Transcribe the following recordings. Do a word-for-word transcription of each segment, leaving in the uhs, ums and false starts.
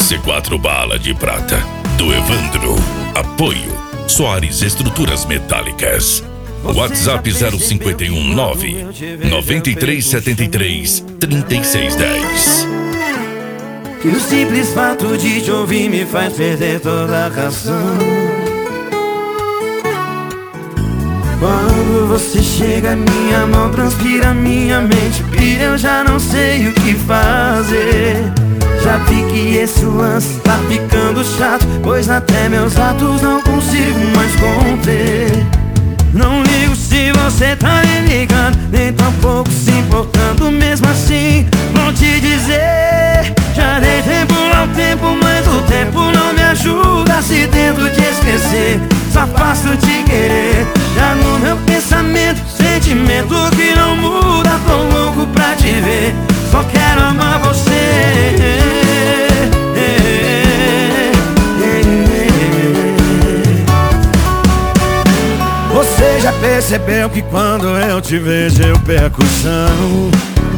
C quatro Bala de Prata, do Evandro. Apoio Soares Estruturas Metálicas. WhatsApp zero cinco um nove nove três sete três três seis um zero. Que o simples fato de te ouvir me faz perder toda a razão. Quando você chega, minha mão transpira, minha mente pira, eu já não sei o que fazer. Já vi que esse lance tá ficando chato, pois até meus atos não consigo mais conter. Não ligo se você tá me ligando, nem tampouco se importando. Mesmo assim, vou te dizer, já dei tempo ao tempo, mas o tempo não me ajuda. Se tento te esquecer, só faço te querer. Já no meu pensamento, sentimento que não muda. Tô louco pra te ver, só quero amar você. Você já percebeu que quando eu te vejo eu perco o chão?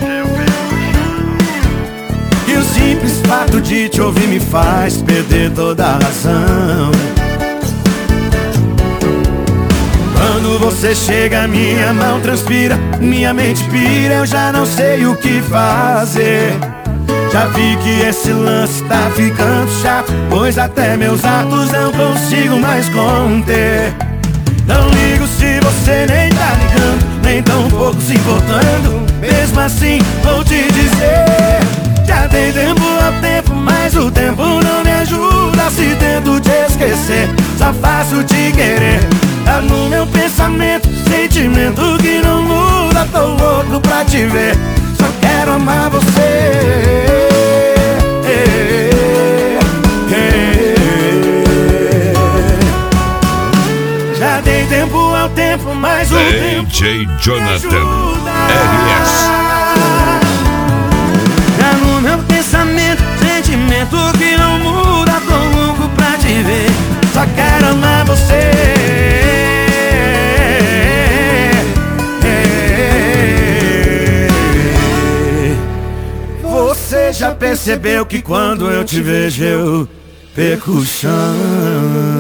Que o simples fato de te ouvir me faz perder toda a razão. Quando você chega, minha mão transpira, minha mente pira, eu já não sei o que fazer. Já vi que esse lance tá ficando chato, pois até meus atos não consigo mais conter. Não ligo se você nem tá ligando, nem tão pouco se importando. Mesmo assim, vou te dizer, já dei tempo ao tempo, mas o tempo não me ajuda. Se tento te esquecer, só faço te querer. Tá no meu pensamento, sentimento que não muda. Tô louco pra te ver, só quero amar você. Já dei tempo ao tempo, mas o tempo D J Jonathan R S. Já no meu pensamento, sentimento que não muda. Tô louco pra te ver, só quero amar você. Você já percebeu que quando eu te vejo eu perco o chão?